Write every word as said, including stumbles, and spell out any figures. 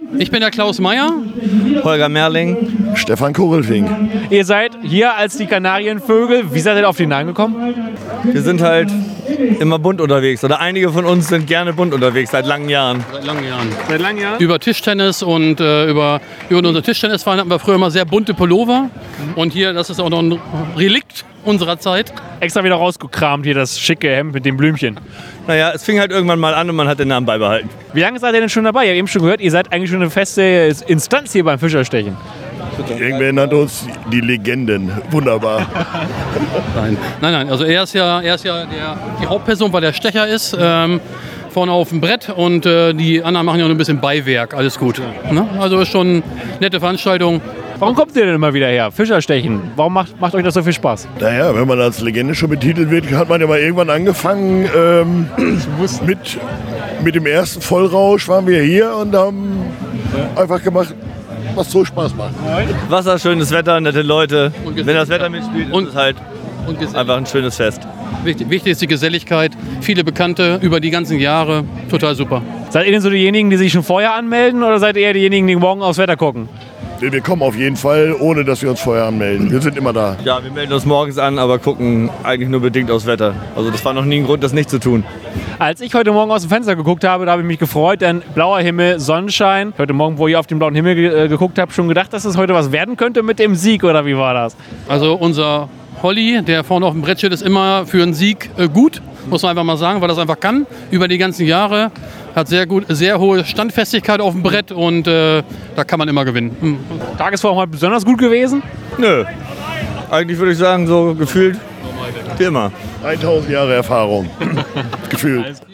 Ich bin der Klaus Meyer. Holger Merling. Stefan Kugelfink. Ihr seid hier als die Kanarienvögel. Wie seid ihr auf den Namen gekommen? Wir sind halt immer bunt unterwegs. Oder einige von uns sind gerne bunt unterwegs, seit langen Jahren. Seit langen Jahren. Seit langen Jahren? Über Tischtennis und äh, über, über unseren Tischtennisverein hatten wir früher immer sehr bunte Pullover. Und hier, das ist auch noch ein Relikt unserer Zeit. Extra wieder rausgekramt hier das schicke Hemd mit den Blümchen. Naja, es fing halt irgendwann mal an und man hat den Namen beibehalten. Wie lange seid ihr denn schon dabei? Ich habe eben schon gehört, ihr seid eigentlich schon eine feste Instanz hier beim Fischerstechen. Irgendwer nennt uns die Legenden. Wunderbar. Nein, nein, nein. Also er ist ja, er ist ja der, die Hauptperson, weil der Stecher ist. Ähm, vorne auf dem Brett und äh, die anderen machen ja noch ein bisschen Beiwerk. Alles gut. Ne? Also ist schon eine nette Veranstaltung. Warum kommt ihr denn immer wieder her? Fischerstechen. Warum macht, macht euch das so viel Spaß? Naja, wenn man als Legende schon betitelt wird, hat man ja mal irgendwann angefangen. Ähm, mit, mit dem ersten Vollrausch waren wir hier und haben einfach gemacht, was so Spaß macht. Wasser, schönes Wetter, nette Leute. Wenn das Wetter mitspielt, Und- ist es halt Und einfach ein schönes Fest. wichtig, wichtig ist die Geselligkeit. Viele Bekannte über die ganzen Jahre. Total super. Seid ihr denn so diejenigen, die sich schon vorher anmelden oder seid ihr eher diejenigen, die morgen aufs Wetter gucken? Wir kommen auf jeden Fall, ohne dass wir uns vorher anmelden. Wir sind immer da. Ja, wir melden uns morgens an, aber gucken eigentlich nur bedingt aufs Wetter. Also das war noch nie ein Grund, das nicht zu tun. Als ich heute Morgen aus dem Fenster geguckt habe, da habe ich mich gefreut, denn blauer Himmel, Sonnenschein. Heute Morgen, wo ich auf den blauen Himmel ge äh, geguckt habe, schon gedacht, dass es heute was werden könnte mit dem Sieg, oder wie war das? Also unser Holly, der vorne auf dem Brett steht, ist immer für einen Sieg äh, gut. Muss man einfach mal sagen, weil das einfach kann. Über die ganzen Jahre. Hat sehr, gut, sehr hohe Standfestigkeit auf dem Brett und äh, da kann man immer gewinnen. Hm. Tagesform heute besonders gut gewesen? Nö. Eigentlich würde ich sagen, so gefühlt wie immer. tausend Jahre Erfahrung. Gefühlt.